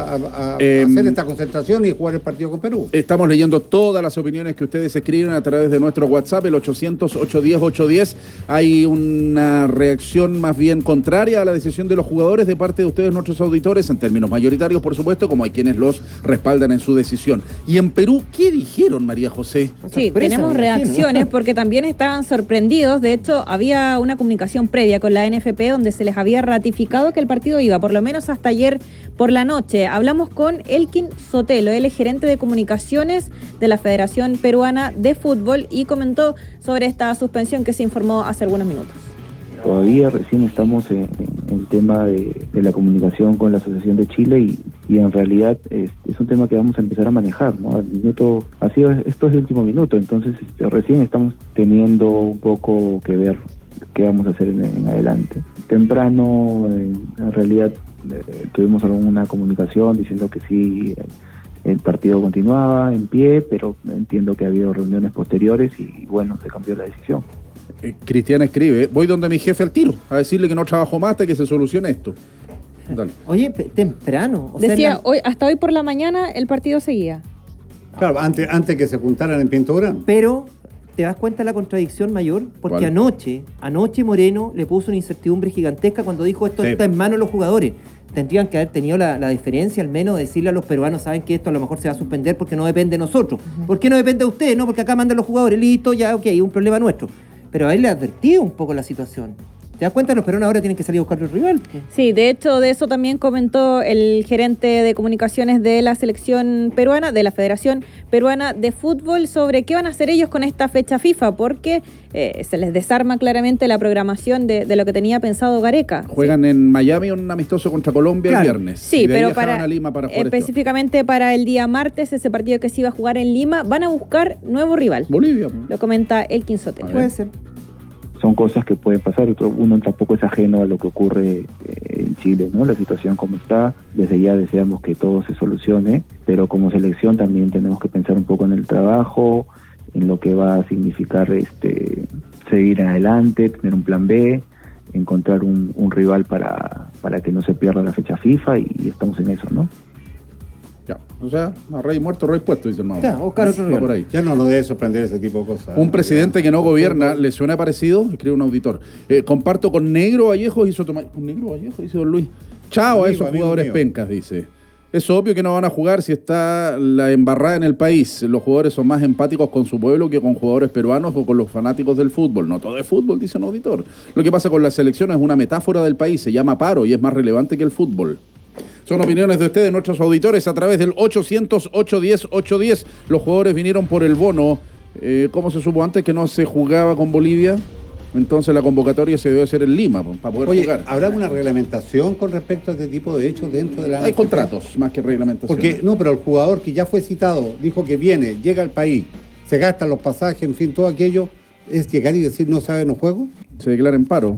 hacer esta concentración y jugar el partido con Perú. Estamos leyendo todas las opiniones que ustedes escriben a través de nuestro WhatsApp, el 800-810-810. Hay una reacción más bien contraria a la decisión de los jugadores de parte de ustedes, nuestros auditores, en términos mayoritarios, por supuesto, como hay quienes los respaldan en su decisión. Y en Perú, ¿qué dijeron, María José? Sí, tenemos reacciones porque también estaban sorprendidos. De hecho, había una comunicación previa con la NFP donde se les había ratificado que el partido iba, por lo menos hasta ayer por la noche. Hablamos con Elkin Sotelo, él es gerente de comunicaciones de la Federación Peruana de Fútbol y comentó sobre esta suspensión que se informó hace algunos minutos. Todavía recién estamos en el tema de la comunicación con la Asociación de Chile y en realidad es un tema que vamos a empezar a manejar, ¿no? Esto es el último minuto, entonces recién estamos teniendo un poco que ver qué vamos a hacer en adelante. Temprano, en realidad, tuvimos alguna comunicación diciendo que sí, el partido continuaba en pie, pero entiendo que ha habido reuniones posteriores y bueno, se cambió la decisión. Cristiana escribe, voy donde mi jefe al tiro, a decirle que no trabajo más hasta que se solucione esto. Dale. Oye, temprano. Decía, hasta hoy por la mañana el partido seguía. Claro, antes que se juntaran en Pinto Durán. Pero, ¿te das cuenta de la contradicción mayor? Porque anoche Moreno le puso una incertidumbre gigantesca cuando dijo esto está en manos de los jugadores. Tendrían que haber tenido la diferencia, al menos, de decirle a los peruanos, saben que esto a lo mejor se va a suspender porque no depende de nosotros. ¿Por qué no depende de ustedes? No, porque acá mandan los jugadores, listo, ya, ok, es un problema nuestro. Pero a él le advertido un poco la situación. ¿Te das cuenta? Los peruanos ahora tienen que salir a buscar el rival. Sí, de hecho, de eso también comentó el gerente de comunicaciones de la selección peruana, de la Federación Peruana de Fútbol, sobre qué van a hacer ellos con esta fecha FIFA, porque se les desarma claramente la programación de lo que tenía pensado Gareca. Juegan en Miami un amistoso contra Colombia el viernes. Sí, pero a Lima para jugar específicamente para el día martes, ese partido que se iba a jugar en Lima, van a buscar nuevo rival. Bolivia. Lo comenta Elkin Sotelo. Puede ser. Son cosas que pueden pasar, uno tampoco es ajeno a lo que ocurre en Chile, ¿no? La situación como está, desde ya deseamos que todo se solucione, pero como selección también tenemos que pensar un poco en el trabajo, en lo que va a significar seguir adelante, tener un plan B, encontrar un rival para que no se pierda la fecha FIFA y estamos en eso, ¿no? Ya, o sea, a rey muerto, rey puesto, dice el Mau. Ya, buscar otro rival. Por ahí. Ya no nos debe sorprender ese tipo de cosas. Un presidente que no gobierna, ¿le suena parecido? Escribe un auditor. Comparto con Negro Vallejo y Sotomayor. ¿Con Negro Vallejo? Dice don Luis. Chao a esos jugadores pencas, dice. Es obvio que no van a jugar si está la embarrada en el país. Los jugadores son más empáticos con su pueblo que con jugadores peruanos o con los fanáticos del fútbol. No todo es fútbol, dice un auditor. Lo que pasa con la selección es una metáfora del país. Se llama paro y es más relevante que el fútbol. Son opiniones de ustedes, nuestros auditores, a través del 800-810-810. Los jugadores vinieron por el bono. ¿Cómo se supo antes que no se jugaba con Bolivia? Entonces la convocatoria se debe hacer en Lima para poder jugar. ¿Habrá una reglamentación con respecto a este tipo de hechos dentro de la... Hay contratos más que reglamentación. Pero el jugador que ya fue citado, dijo que viene, llega al país, se gastan los pasajes, en fin, todo aquello, ¿es llegar y decir no sabe, no juego? Se declara en paro.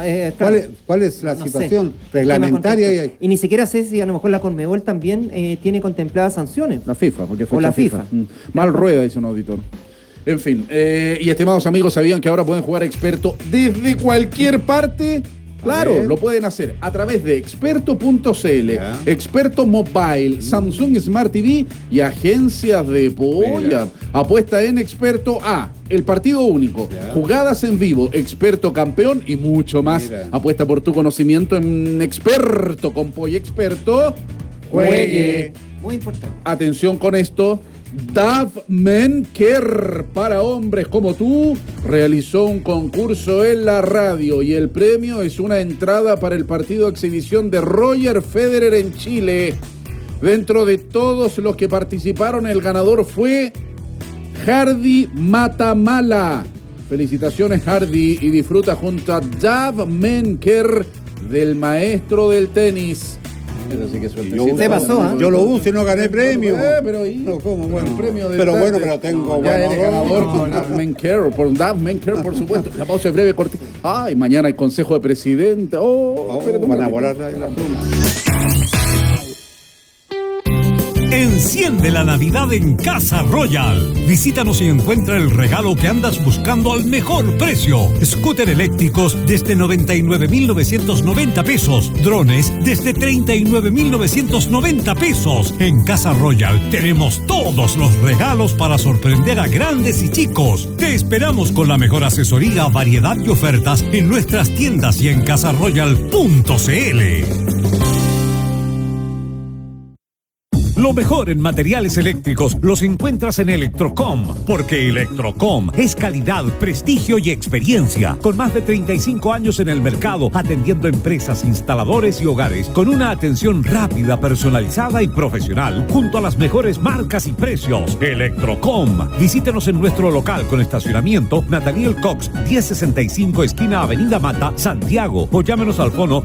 ¿Cuál es la situación reglamentaria? Y ni siquiera sé si a lo mejor la Conmebol también tiene contempladas sanciones. La FIFA, porque fue la FIFA. Mal rueda, dice un auditor. En fin, y estimados amigos, ¿sabían que ahora pueden jugar Experto desde cualquier parte? Claro, lo pueden hacer a través de experto.cl, Experto Mobile, Samsung Smart TV y agencias de polla. Apuesta en Experto A, el partido único, jugadas en vivo, Experto campeón y mucho más. Apuesta por tu conocimiento en Experto con Polla Experto. Juegue. Muy importante. Atención con esto. Dav Menker, para hombres como tú, realizó un concurso en la radio y el premio es una entrada para el partido de exhibición de Roger Federer en Chile. Dentro de todos los que participaron, el ganador fue Hardy Matamala. Felicitaciones, Hardy, y disfruta junto a Dav Menker del maestro del tenis. Eso sí que es ¿Qué pasó? Yo lo uso y no gané premio. Pero no, ¿cómo? Bueno, premio de pero tarde. bueno, pero tengo ya eres ganador no, con Dav Menker, por supuesto. La pausa es breve, cortita. Ay, mañana hay consejo de presidente. Van a volar la pluma. Enciende la Navidad en Casa Royal. Visítanos y encuentra el regalo que andas buscando al mejor precio. Scooter eléctricos desde 99.990 pesos. Drones desde 39.990 pesos. En Casa Royal tenemos todos los regalos para sorprender a grandes y chicos. Te esperamos con la mejor asesoría, variedad y ofertas en nuestras tiendas y en casaroyal.cl. Lo mejor en materiales eléctricos los encuentras en Electrocom, porque Electrocom es calidad, prestigio y experiencia. Con más de 35 años en el mercado, atendiendo empresas, instaladores y hogares, con una atención rápida, personalizada y profesional, junto a las mejores marcas y precios. Electrocom. Visítenos en nuestro local con estacionamiento Nathaniel Cox, 1065 esquina Avenida Mata, Santiago, o llámenos al fono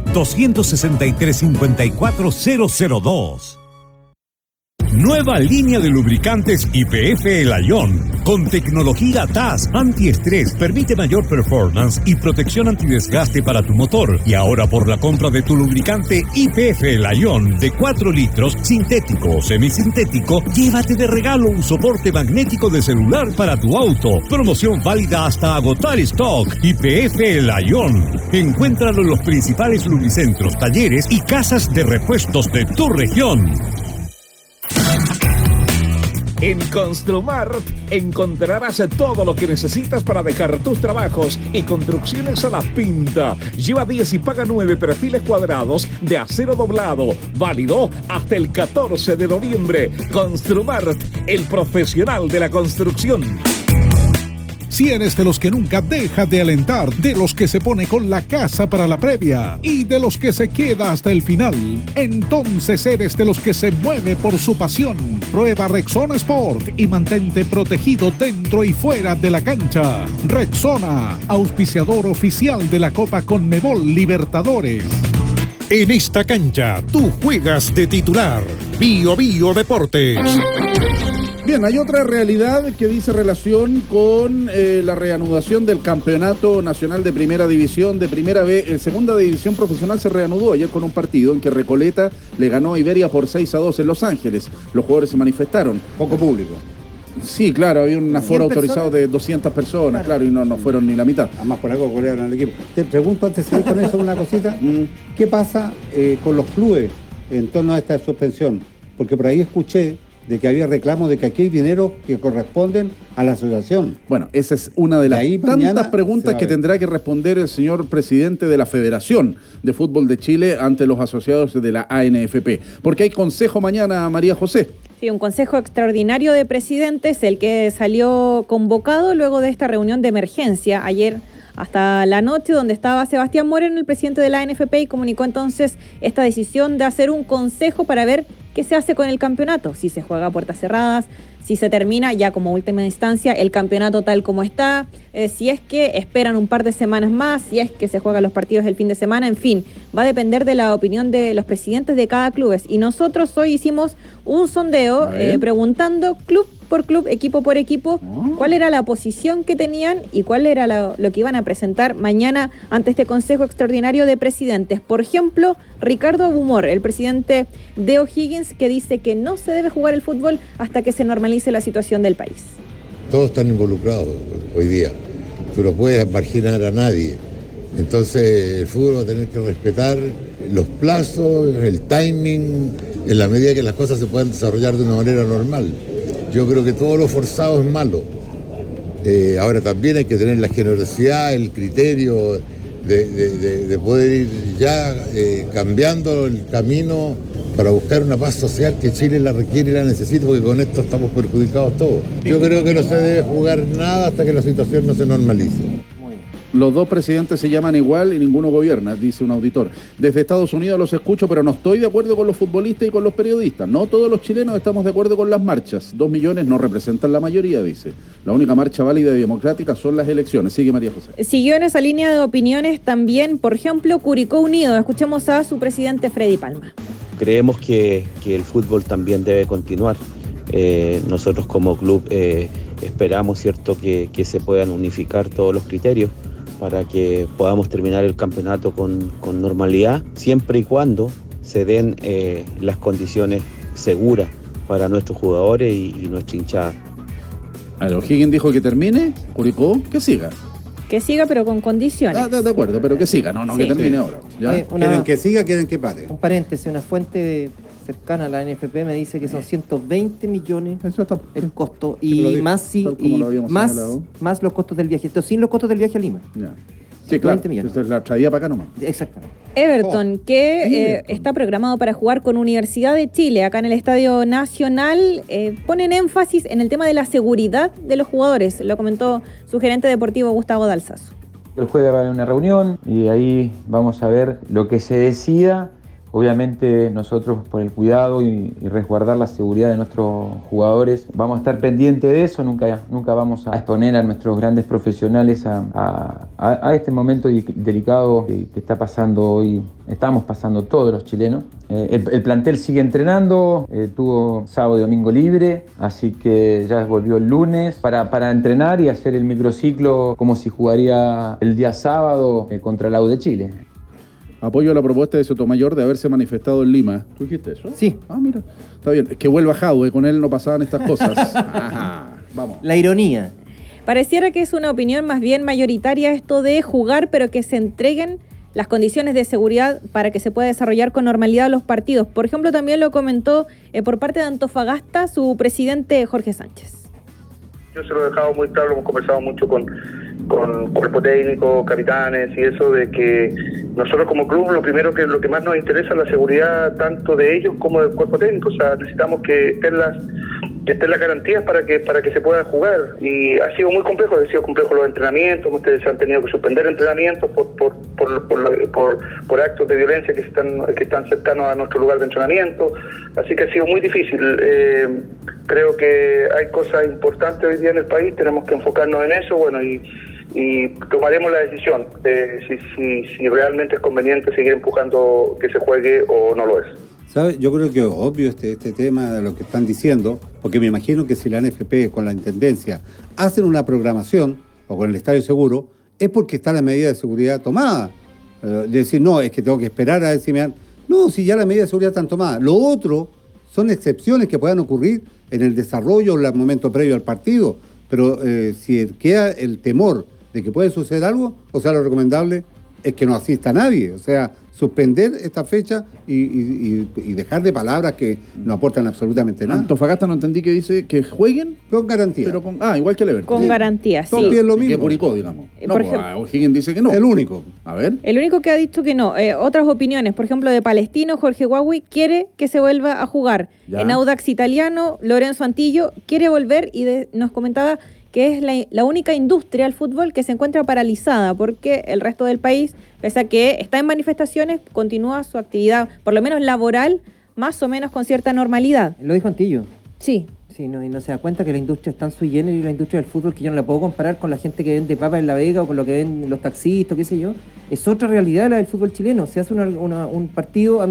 263-54002. Nueva línea de lubricantes YPF Elayón. Con tecnología TAS antiestrés, permite mayor performance y protección antidesgaste para tu motor. Y ahora por la compra de tu lubricante YPF Elayón de 4 litros, sintético o semisintético, llévate de regalo un soporte magnético de celular para tu auto. Promoción válida hasta agotar stock. YPF Elayón. Encuéntralo en los principales lubricentros, talleres y casas de repuestos de tu región. En Construmart encontrarás todo lo que necesitas para dejar tus trabajos y construcciones a la pinta. Lleva 10 y paga 9 perfiles cuadrados de acero doblado. Válido hasta el 14 de noviembre. Construmart, el profesional de la construcción. Si eres de los que nunca deja de alentar, de los que se pone con la casa para la previa y de los que se queda hasta el final, entonces eres de los que se mueve por su pasión. Prueba Rexona Sport y mantente protegido dentro y fuera de la cancha. Rexona, auspiciador oficial de la Copa Conmebol Libertadores. En esta cancha, tú juegas de titular. Bio Bio Deportes. Bien, hay otra realidad que dice relación con la reanudación del Campeonato Nacional de Primera División, de Primera B. El Segunda División Profesional se reanudó ayer con un partido en que Recoleta le ganó a Iberia por 6-2 en Los Ángeles. Los jugadores se manifestaron. Poco público. Sí, claro, había un aforo autorizado de 200 personas, claro, y no fueron ni la mitad. Además, por algo golearon al equipo. Te pregunto antes de seguir con eso una cosita. ¿Qué pasa con los clubes en torno a esta suspensión? Porque por ahí escuché de que había reclamos de que aquí hay dinero que corresponden a la asociación. Bueno, esa es una de las tantas preguntas que tendrá que responder el señor presidente de la Federación de Fútbol de Chile ante los asociados de la ANFP. Porque hay consejo mañana, María José. Sí, un consejo extraordinario de presidentes, el que salió convocado luego de esta reunión de emergencia ayer hasta la noche, donde estaba Sebastián Moreno, el presidente de la ANFP, y comunicó entonces esta decisión de hacer un consejo para ver qué se hace con el campeonato, si se juega a puertas cerradas, si se termina ya como última instancia el campeonato tal como está, si es que esperan un par de semanas más, si es que se juegan los partidos el fin de semana, en fin, va a depender de la opinión de los presidentes de cada club. Y nosotros hoy hicimos un sondeo preguntando club por club, equipo por equipo, cuál era la posición que tenían y cuál era lo que iban a presentar mañana ante este Consejo Extraordinario de Presidentes. Por ejemplo, Ricardo Bumor, el presidente de O'Higgins, que dice que no se debe jugar el fútbol hasta que se normalice la situación del país. Todos están involucrados hoy día. Tú no puedes marginar a nadie. Entonces el fútbol va a tener que respetar los plazos, el timing, en la medida que las cosas se puedan desarrollar de una manera normal. Yo creo que todo lo forzado es malo. Ahora también hay que tener la generosidad, el criterio de poder ir ya cambiando el camino para buscar una paz social que Chile la requiere y la necesita, porque con esto estamos perjudicados todos. Yo creo que no se debe jugar nada hasta que la situación no se normalice. Los dos presidentes se llaman igual y ninguno gobierna, dice un auditor. Desde Estados Unidos los escucho, pero no estoy de acuerdo con los futbolistas y con los periodistas. No todos los chilenos estamos de acuerdo con las marchas. 2 millones no representan la mayoría, dice. La única marcha válida y democrática son las elecciones. Sigue María José. Siguió en esa línea de opiniones también, por ejemplo, Curicó Unido. Escuchemos a su presidente Freddy Palma. Creemos que el fútbol también debe continuar. Nosotros como club esperamos, ¿cierto?, que se puedan unificar todos los criterios para que podamos terminar el campeonato con normalidad, siempre y cuando se den las condiciones seguras para nuestros jugadores y nuestra hinchada. O'Higgins dijo que termine, Curicó, que siga. Que siga, pero con condiciones. De acuerdo, pero que siga, no sí, que termine ahora. ¿Ya? ¿Quieren que siga, quieren que pare? Un paréntesis, una fuente cercana a la NFP me dice que son 120 millones el costo y más los costos del viaje. Esto sin los costos del viaje a Lima. Ya. Sí, claro. Esto es la traída para acá nomás. Exactamente. Everton, que está programado para jugar con Universidad de Chile, acá en el Estadio Nacional, ponen énfasis en el tema de la seguridad de los jugadores. Lo comentó su gerente deportivo Gustavo Dalsazo. El jueves va a haber una reunión y ahí vamos a ver lo que se decida. Obviamente nosotros, por el cuidado y resguardar la seguridad de nuestros jugadores, vamos a estar pendientes de eso. Nunca vamos a exponer a nuestros grandes profesionales a este momento delicado que está pasando hoy. Estamos pasando todos los chilenos. El plantel sigue entrenando, tuvo sábado y domingo libre, así que ya volvió el lunes para entrenar y hacer el microciclo como si jugaría el día sábado contra la U de Chile. Apoyo a la propuesta de Sotomayor de haberse manifestado en Lima. ¿Tú dijiste eso? Sí. Ah, mira. Está bien. Es que vuelva Jadwe, con él no pasaban estas cosas. Ajá. Vamos. La ironía. Pareciera que es una opinión más bien mayoritaria esto de jugar, pero que se entreguen las condiciones de seguridad para que se pueda desarrollar con normalidad los partidos. Por ejemplo, también lo comentó por parte de Antofagasta su presidente Jorge Sánchez. Yo se lo he dejado muy claro, hemos conversado mucho con cuerpo técnico, capitanes y eso, de que nosotros como club lo que más nos interesa es la seguridad tanto de ellos como del cuerpo técnico. O sea, necesitamos que estén las garantías para que se pueda jugar, y ha sido muy complejo, los entrenamientos, ustedes se han tenido que suspender entrenamientos por actos de violencia que están cercanos a nuestro lugar de entrenamiento, así que ha sido muy difícil. Creo que hay cosas importantes hoy día en el país, tenemos que enfocarnos en eso, bueno, y tomaremos la decisión de si realmente es conveniente seguir empujando que se juegue o no lo es. ¿Sabe? Yo creo que es obvio este tema de lo que están diciendo, porque me imagino que si la NFP con la Intendencia hacen una programación, o con el Estadio Seguro, es porque está la medida de seguridad tomada. Decir, no, es que tengo que esperar a ver si me dan... No, si ya las medidas de seguridad están tomadas. Lo otro son excepciones que puedan ocurrir en el desarrollo o en el momento previo al partido, pero si queda el temor de que puede suceder algo, o sea, lo recomendable es que no asista nadie, o sea, suspender esta fecha y dejar de palabras que no aportan absolutamente nada. Antofagasta no entendí que dice que jueguen con garantía. Pero igual que el Everton. Con garantía, sí. Todo es lo mismo. Que Curicó, digamos. Por ejemplo, O'Higgins dice que no. El único. A ver. El único que ha dicho que no. Otras opiniones, por ejemplo, de Palestino, Jorge Huawei quiere que se vuelva a jugar. Ya. En Audax Italiano, Lorenzo Antillo quiere volver y nos comentaba que es la única industria del fútbol que se encuentra paralizada, porque el resto del país, pese a que está en manifestaciones, continúa su actividad, por lo menos laboral, más o menos con cierta normalidad. Lo dijo Antillo. Sí. Sí, no, y no se da cuenta que la industria es tan sui generis, y la industria del fútbol, que yo no la puedo comparar con la gente que vende papas en La Vega o con lo que ven los taxistas, qué sé yo. Es otra realidad la del fútbol chileno. Se hace un partido,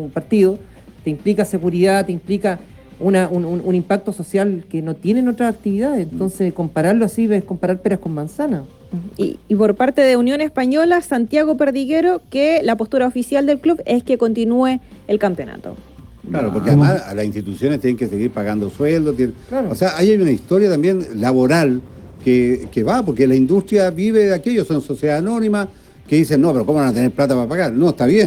te implica seguridad, te implica un impacto social que no tienen otras actividades. Entonces, compararlo así es comparar peras con manzanas. Y por parte de Unión Española, Santiago Perdiguero, que la postura oficial del club es que continúe el campeonato. Claro, porque además a las instituciones tienen que seguir pagando sueldos. Claro. O sea, hay una historia también laboral que va, porque la industria vive de aquello, son sociedades anónimas que dicen, no, pero ¿cómo van a tener plata para pagar? No, está bien,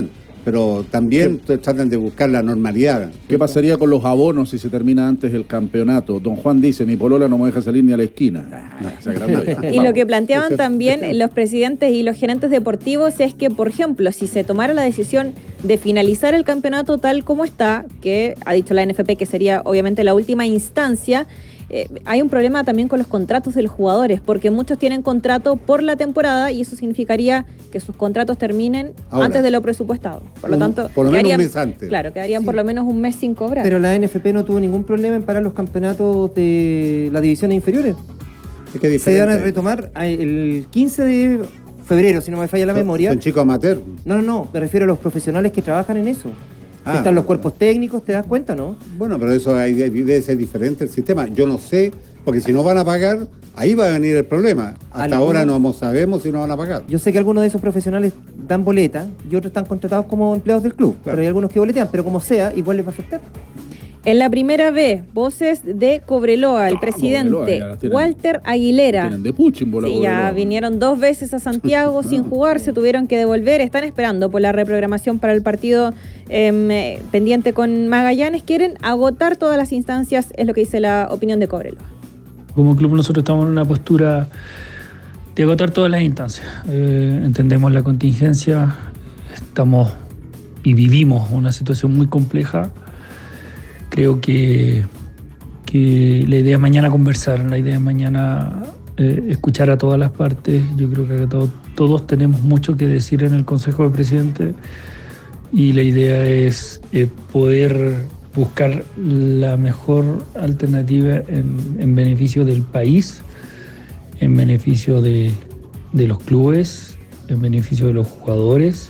pero también tratan de buscar la normalidad. ¿Qué pasaría con los abonos si se termina antes el campeonato? Don Juan dice, mi polola no me deja salir ni a la esquina. Y lo que planteaban también los presidentes y los gerentes deportivos es que, por ejemplo, si se tomara la decisión de finalizar el campeonato tal como está, que ha dicho la NFP que sería obviamente la última instancia, hay un problema también con los contratos de los jugadores, porque muchos tienen contrato por la temporada y eso significaría que sus contratos terminen antes de lo presupuestado. Por lo tanto, por lo menos un mes antes. Claro, quedarían por lo menos un mes sin cobrar. Pero la NFP no tuvo ningún problema en parar los campeonatos de las divisiones inferiores. Es que se van a retomar el 15 de febrero, si no me falla la memoria. ¿Son chicos amateurs? No, me refiero a los profesionales que trabajan en eso. Están los cuerpos técnicos, ¿te das cuenta, no? Bueno, pero eso debe ser diferente el sistema. Yo no sé, porque si no van a pagar, ahí va a venir el problema. Hasta ahora no sabemos si no van a pagar. Yo sé que algunos de esos profesionales dan boleta y otros están contratados como empleados del club. Claro. Pero hay algunos que boletean, pero como sea, igual les va a afectar. En la primera vez, voces de Cobreloa, el presidente Walter Aguilera. De Puchin, ya vinieron 2 veces a Santiago sin jugar, se tuvieron que devolver, están esperando por la reprogramación para el partido pendiente con Magallanes. Quieren agotar todas las instancias, es lo que dice la opinión de Cobreloa. Como club nosotros estamos en una postura de agotar todas las instancias. Entendemos la contingencia, estamos y vivimos una situación muy compleja. Creo que la idea es mañana conversar, la idea es mañana escuchar a todas las partes. Yo creo que todos tenemos mucho que decir en el Consejo de Presidentes y la idea es poder buscar la mejor alternativa en beneficio del país, en beneficio de los clubes, en beneficio de los jugadores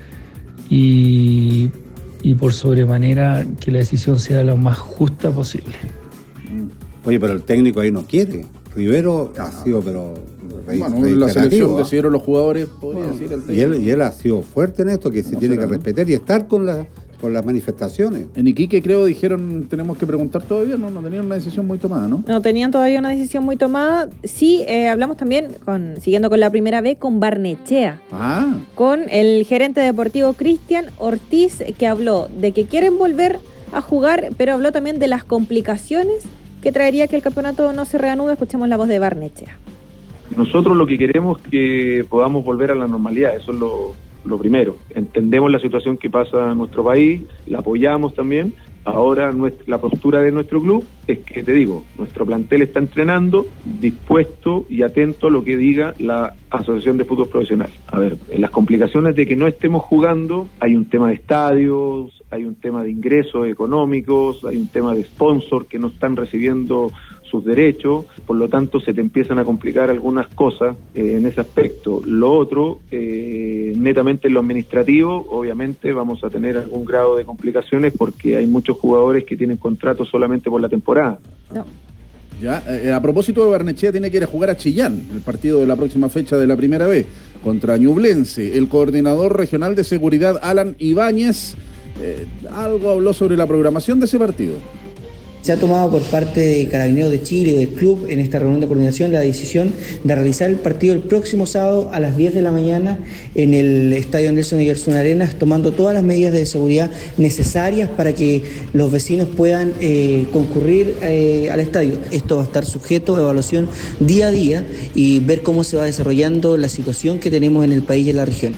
y por sobremanera que la decisión sea lo más justa posible. Oye, pero el técnico ahí no quiere. Rivero ha sido, pero... Bueno, la selección decidieron los jugadores, podría decir el técnico. Y él ha sido fuerte en esto, que se tiene que respetar y estar con las manifestaciones. En Iquique creo dijeron, tenemos que preguntar todavía, no tenían una decisión muy tomada, ¿no? No tenían todavía una decisión muy tomada. Sí, hablamos también, siguiendo con la primera vez, con Barnechea. Con el gerente deportivo Cristian Ortiz, que habló de que quieren volver a jugar, pero habló también de las complicaciones que traería que el campeonato no se reanude. Escuchemos la voz de Barnechea. Nosotros lo que queremos es que podamos volver a la normalidad, eso es lo primero. Entendemos la situación que pasa en nuestro país, la apoyamos también. Ahora la postura de nuestro club es que, te digo, nuestro plantel está entrenando, dispuesto y atento a lo que diga la Asociación de Fútbol Profesional. A ver, en las complicaciones de que no estemos jugando, hay un tema de estadios, hay un tema de ingresos económicos, hay un tema de sponsor que no están recibiendo sus derechos, por lo tanto se te empiezan a complicar algunas cosas en ese aspecto. Lo otro, netamente en lo administrativo, obviamente vamos a tener algún grado de complicaciones porque hay muchos jugadores que tienen contratos solamente por la temporada. No. Ya, a propósito de Barnechea, tiene que ir a jugar a Chillán, el partido de la próxima fecha de la primera vez, contra Ñublense. El coordinador regional de seguridad, Alan Ibáñez, algo habló sobre la programación de ese partido. Se ha tomado por parte de Carabineros de Chile y del club en esta reunión de coordinación la decisión de realizar el partido el próximo sábado a las 10 de la mañana en el Estadio Nelson Igersun Arenas, tomando todas las medidas de seguridad necesarias para que los vecinos puedan concurrir al estadio. Esto va a estar sujeto a evaluación día a día y ver cómo se va desarrollando la situación que tenemos en el país y en la región.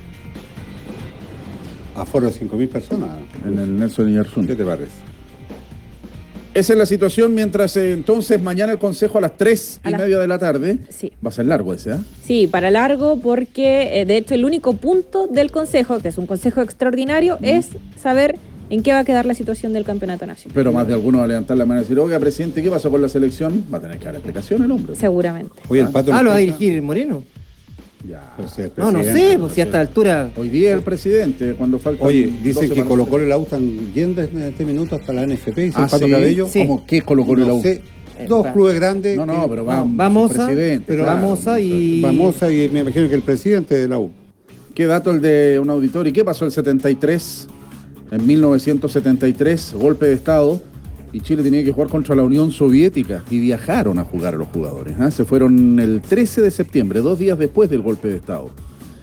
Aforo de 5.000 personas en el Nelson Igersun. ¿Qué te parece? Esa es la situación, mientras entonces mañana el consejo a las 3:30 de la tarde. Sí. Va a ser largo ese, ¿eh? Sí, para largo, porque de hecho el único punto del consejo, que es un consejo extraordinario, es saber en qué va a quedar la situación del campeonato nacional. Pero más de alguno va a levantar la mano y decir, oiga, presidente, ¿qué pasó con la selección? Va a tener que dar explicación el hombre. Seguramente. Oye, el Pato lo va a dirigir Moreno. Ya. No sé, pues si a esta altura... Hoy día el presidente, cuando falta... Oye, dicen que Colo-Colo y la U están yendo en este minuto hasta la NFP, y Pato Cabello. Sí. ¿Cómo que Colo-Colo y la U? Dos clubes grandes. No, pero vamos a y me imagino que el presidente de la U. ¿Qué dato el de un auditor? ¿Y qué pasó el 73? En 1973, golpe de Estado, y Chile tenía que jugar contra la Unión Soviética y viajaron a jugar a los jugadores. Se fueron el 13 de septiembre, 2 días después del golpe de Estado.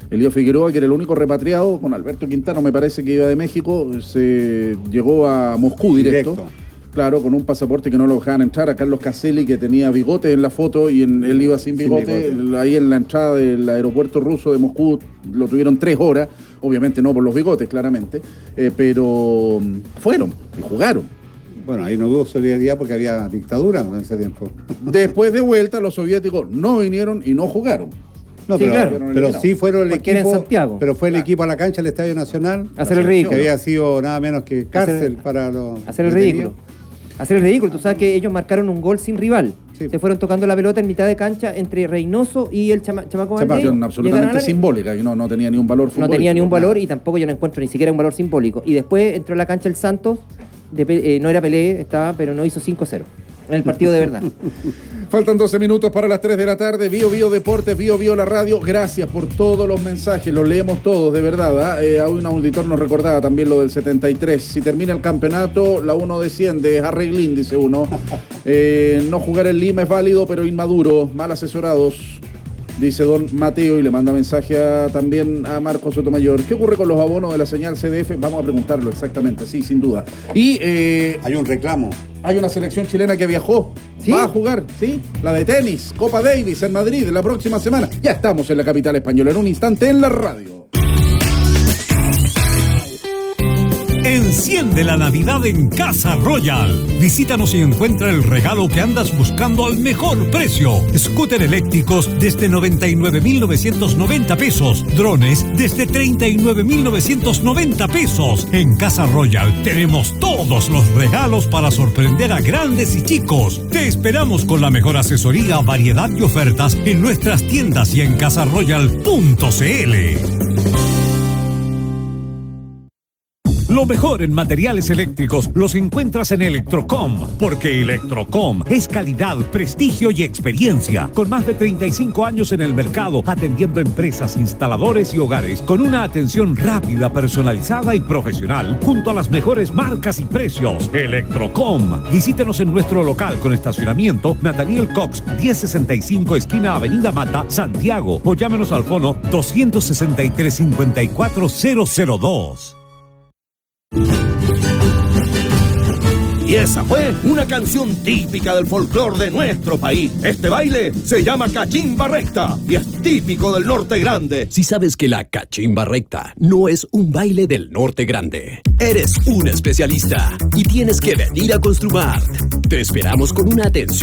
Elías Figueroa, que era el único repatriado, con Alberto Quintano, me parece que iba de México, se llegó a Moscú directo. Claro, con un pasaporte que no lo dejaban entrar. A Carlos Caselli, que tenía bigote en la foto y él iba sin bigote. Ahí en la entrada del aeropuerto ruso de Moscú lo tuvieron 3 horas. Obviamente no por los bigotes, claramente. Pero fueron y jugaron. Bueno, ahí no hubo solidaridad porque había dictadura en ese tiempo. Después de vuelta, los soviéticos no vinieron y no jugaron. No, sí, pero sí fueron el porque equipo. era en Santiago. Pero fue el equipo a la cancha del Estadio Nacional. Hacer el ridículo. Que había sido nada menos que cárcel para los. Hacer el ridículo. Hacer el ridículo. Tú sabes que ellos marcaron un gol sin rival. Sí. Se fueron tocando la pelota en mitad de cancha entre Reynoso y el Chamaco Valdés. Absolutamente simbólica, y no tenía ni un valor futbolístico. No tenía ni un valor y tampoco yo no encuentro ni siquiera un valor simbólico. Y después entró a la cancha el Santos, no era Pelé, pero no hizo 5-0 en el partido de verdad. Faltan 12 minutos para las 3 de la tarde. Bio Deportes, Bio la radio. Gracias por todos los mensajes, los leemos todos, de verdad. A un auditor nos recordaba también lo del 73. Si termina el campeonato, la 1 desciende. Harry Glynn, dice uno. No jugar en Lima es válido, pero inmaduro, mal asesorados, dice don Mateo, y le manda mensaje también a Marcos Sotomayor. ¿Qué ocurre con los abonos de la señal CDF? Vamos a preguntarlo exactamente, sí, sin duda. Y hay un reclamo. Hay una selección chilena que viajó. ¿Sí? Va a jugar, ¿sí? La de tenis, Copa Davis en Madrid, la próxima semana. Ya estamos en la capital española, en un instante en la radio. Enciende la Navidad en Casa Royal. Visítanos y encuentra el regalo que andas buscando al mejor precio. Scooter eléctricos desde 99.990 pesos. Drones desde 39.990 pesos. En Casa Royal tenemos todos los regalos para sorprender a grandes y chicos. Te esperamos con la mejor asesoría, variedad y ofertas en nuestras tiendas y en casaroyal.cl. Lo mejor en materiales eléctricos los encuentras en Electrocom, porque Electrocom es calidad, prestigio y experiencia. Con más de 35 años en el mercado, atendiendo empresas, instaladores y hogares, con una atención rápida, personalizada y profesional, junto a las mejores marcas y precios. Electrocom. Visítenos en nuestro local con estacionamiento Nathaniel Cox, 1065 esquina Avenida Mata, Santiago, o llámenos al fono 263-54002. Y esa fue una canción típica del folclore de nuestro país. Este baile se llama cachimba recta y es típico del Norte Grande. Si sabes que la cachimba recta no es un baile del Norte Grande, eres un especialista y tienes que venir a Construmart. Te esperamos con una atención